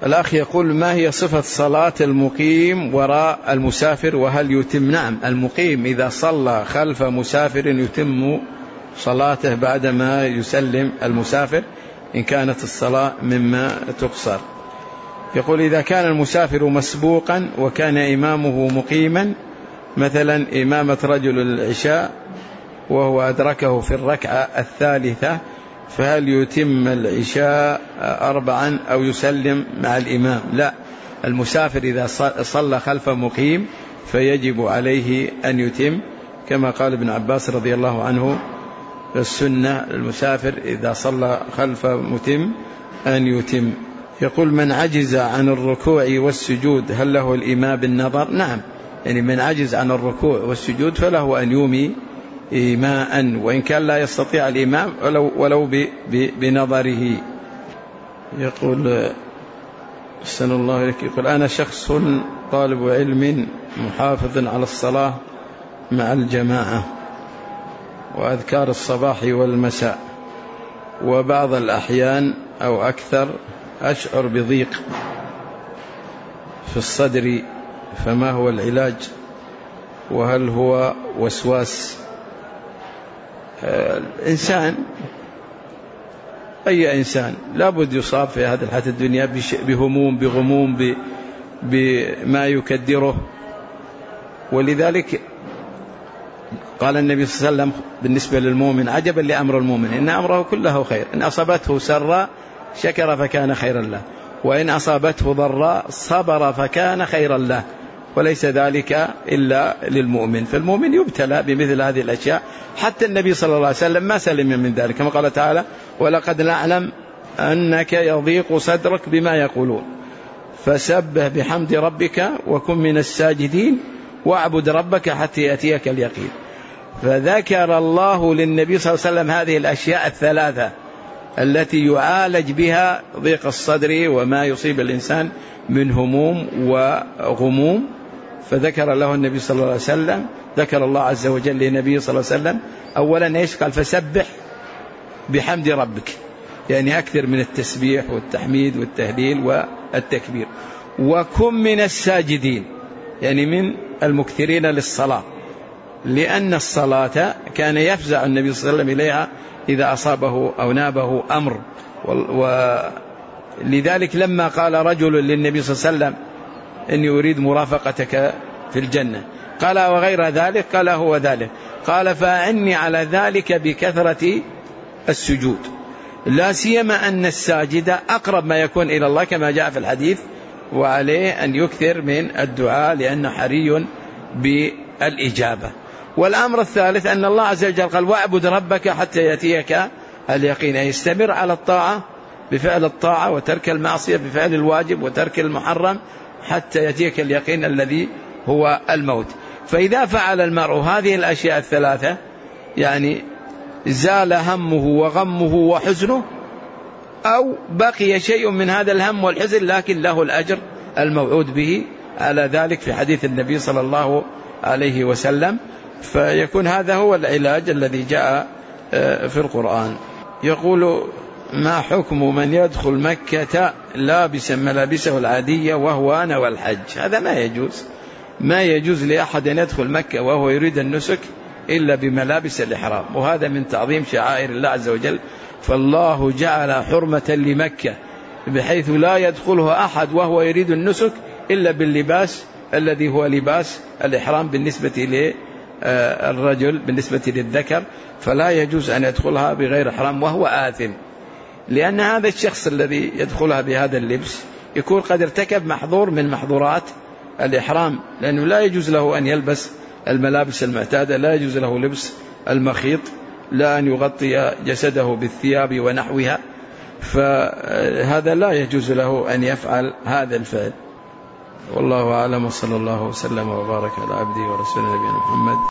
الأخ يقول: ما هي صفة صلاة المقيم وراء المسافر وهل يتم؟ نعم، المقيم إذا صلى خلف مسافر يتم صلاته بعدما يسلم المسافر إن كانت الصلاة مما تقصر. يقول: إذا كان المسافر مسبوقا وكان إمامه مقيما، مثلا إمامة رجل العشاء وهو أدركه في الركعة الثالثة، فهل يتم العشاء 4 أو يسلم مع الإمام؟ لا، المسافر إذا صلى خلف مقيم فيجب عليه أن يتم، كما قال ابن عباس رضي الله عنه: السنة المسافر إذا صلى خلف متم أن يتم. يقول: من عجز عن الركوع والسجود هل له الإيماء بالنظر؟ نعم، يعني من عجز عن الركوع والسجود فله أن يومي إيماء، وإن كان لا يستطيع الإمام ولو بنظره. يقول: أحسن الله إليك، يقول: أنا شخص طالب علم محافظ على الصلاة مع الجماعة وأذكار الصباح والمساء، وبعض الأحيان أو أكثر أشعر بضيق في الصدر، فما هو العلاج؟ وهل هو وسواس؟ الإنسان، أي إنسان لابد يصاب في هذه الحياة الدنيا بهموم، بغموم، بما يكدره، ولذلك قال النبي صلى الله عليه وسلم بالنسبة للمؤمن: عجبا لأمر المؤمن إن أمره كله خير، إن أصابته سراء شكر فكان خيرا له، وإن أصابته ضراء صبر فكان خيرا له، وليس ذلك إلا للمؤمن. فالمؤمن يبتلى بمثل هذه الأشياء، حتى النبي صلى الله عليه وسلم ما سلم من ذلك، كما قال تعالى: ولقد نعلم أنك يضيق صدرك بما يقولون فسبح بحمد ربك وكن من الساجدين واعبد ربك حتى يأتيك اليقين. فذكر الله للنبي صلى الله عليه وسلم هذه الأشياء الثلاثة التي يعالج بها ضيق الصدر وما يصيب الإنسان من هموم وغموم، فذكر له النبي صلى الله عليه وسلم، ذكر الله عز وجل للنبي صلى الله عليه وسلم أولا إيش؟ قال: فسبح بحمد ربك، يعني أكثر من التسبيح والتحميد والتهليل والتكبير، وكن من الساجدين، يعني من المكثرين للصلاة، لأن الصلاة كان يفزع النبي صلى الله عليه وسلم إليها إذا أصابه أو نابه أمر. ولذلك لما قال رجل للنبي صلى الله عليه وسلم: إني أريد مرافقتك في الجنة، قال: وغير ذلك؟ قال: هو ذلك. قال: فأعني على ذلك بكثرة السجود، لا سيما أن الساجد أقرب ما يكون إلى الله كما جاء في الحديث، وعليه أن يكثر من الدعاء لأنه حري بالإجابة. والأمر الثالث أن الله عز وجل قال: واعبد ربك حتى يأتيك اليقين، أي يستمر على الطاعة بفعل الطاعة وترك المعصية بفعل الواجب وترك المحرم حتى يأتيك اليقين الذي هو الموت. فإذا فعل المرء هذه الأشياء الثلاثة يعني زال همه وغمه وحزنه، أو بقي شيء من هذا الهم والحزن لكن له الأجر الموعود به على ذلك في حديث النبي صلى الله عليه وسلم، فيكون هذا هو العلاج الذي جاء في القرآن. يقول: ما حكم من يدخل مكة لابسا ملابسه العادية وهو نوى الحج؟ هذا ما يجوز، ما يجوز لأحد أن يدخل مكة وهو يريد النسك إلا بملابس الإحرام، وهذا من تعظيم شعائر الله عز وجل. فالله جعل حرمة لمكة بحيث لا يدخلها أحد وهو يريد النسك إلا باللباس الذي هو لباس الإحرام بالنسبة للرجل، بالنسبة للذكر فلا يجوز أن يدخلها بغير إحرام وهو آثم، لأن هذا الشخص الذي يدخلها بهذا اللبس يكون قد ارتكب محظور من محظورات الإحرام، لأنه لا يجوز له أن يلبس الملابس المعتادة، لا يجوز له لبس المخيط، لا أن يغطي جسده بالثياب ونحوها، فهذا لا يجوز له أن يفعل هذا الفعل. والله أعلم، وصلى الله وسلم وبارك على عبده ورسوله نبينا محمد.